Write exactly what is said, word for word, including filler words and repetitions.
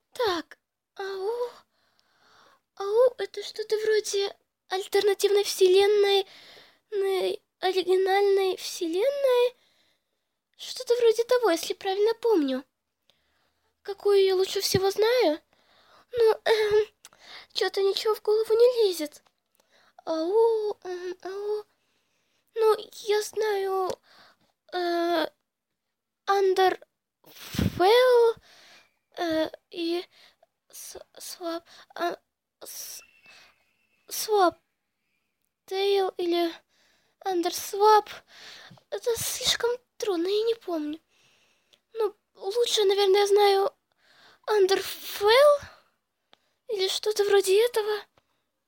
Так, ау, ау, это что-то вроде альтернативной вселенной, ны- оригинальной вселенной. Что-то вроде того, если правильно помню. Какую я лучше всего знаю? Ну, эм, что-то ничего в голову не лезет. Ау, эм, ау. Ну, я знаю... Э, Underfell э, и с- Swap... а, с- Swap Tail или Underswap. Это слишком трудно, я не помню. Ну, лучше, наверное, я знаю Underfell или что-то вроде этого.